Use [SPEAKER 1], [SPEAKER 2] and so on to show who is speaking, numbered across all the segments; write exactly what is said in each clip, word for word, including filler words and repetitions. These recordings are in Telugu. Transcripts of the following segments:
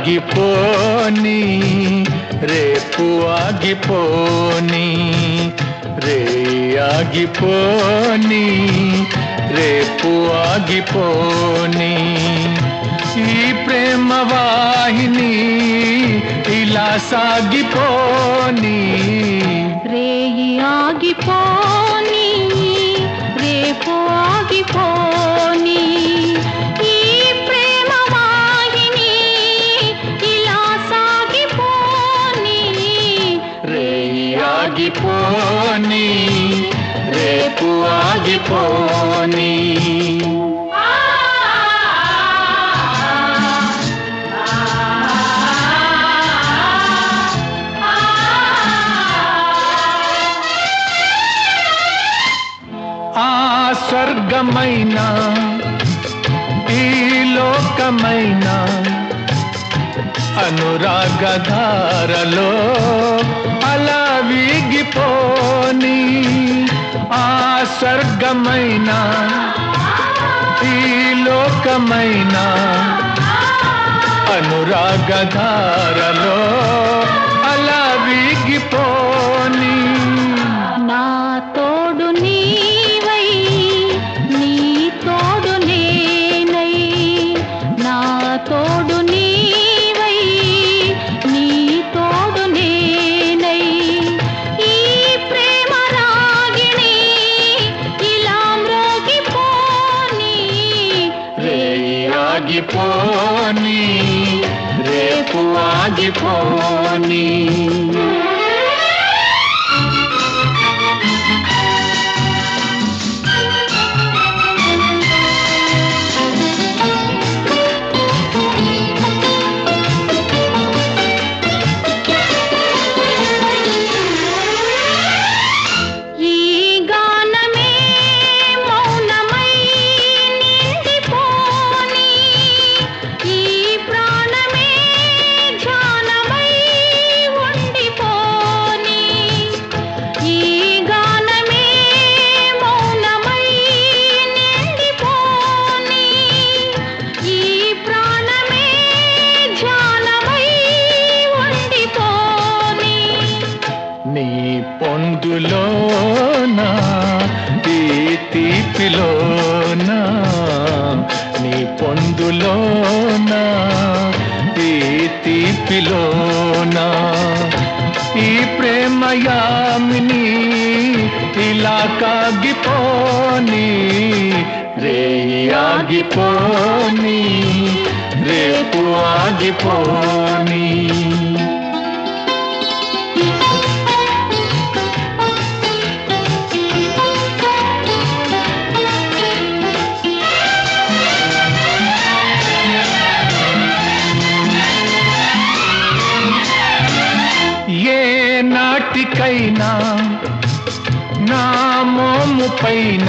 [SPEAKER 1] ఆగిపోని రేపు ఆగిపోని రే ఆగిపోని రేపు ఆగిపోని ఈ ప్రేమ వాహిని ఇలా సాగిపోని
[SPEAKER 2] రేయి ఆగిపోని రేపు ఆగిపోని ఈ ప్రేమ వాహిని ఇలా సాగిపోని
[SPEAKER 1] రేయి ఆగిపోని రేపు ఆగిపోని ఆ స్వర్గమైన ఈ లోకమైన అనురాగధారలో అలా వీగిపోని ఆ స్వర్గమైన ఈ లోకమైన అనురాగధారలో అలా వీగిపోని
[SPEAKER 2] నా తోడు నీవై నీ తోడు నేనై నా తోడు నీవై నీ తోడు నేనై ఈ ప్రేమ రాగిణి ఇలా మ్రోగిపోని
[SPEAKER 1] రేయి ఆగిపోని రేపు ఆగిపోని నీ పొందులోనా ఈ తీపిలోనా నీ పొందులోనా ఈ తీపిలోనా ఈ ప్రేమయామిని ఇలా కాగిపోని రేయి ఆగిపోని రేపు ఆగిపోని ఏ నాటికైనా నా మోము పైన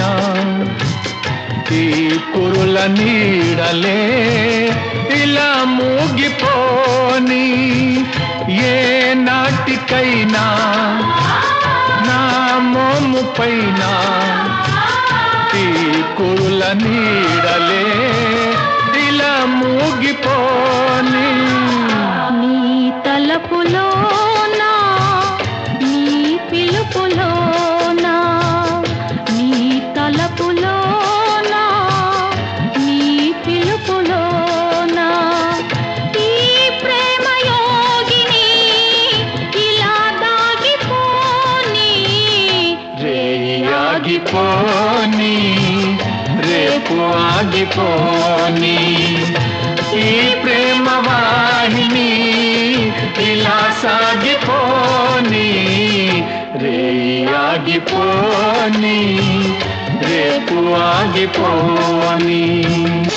[SPEAKER 1] ఈ కురుల నీడలే ఇలా మూగిపోని ఏ నాటికైనా నా మోము పైన ఈ కురుల నీడలే ఇలా మూగిపోని
[SPEAKER 2] నీ తలపులోనా నీ పిలుపులోనా నీ తలపులోనా నీ పిలుపులోనా ఈ ప్రేమ యోగిని ఇలా దాగిపోని
[SPEAKER 1] రేయి ఆగిపోని రేపు ఆగిపోని ఈ ప్రేమ వాహిని ఇలా సాగిపోని రేయి ఆగిపోని రేపు ఆగిపోని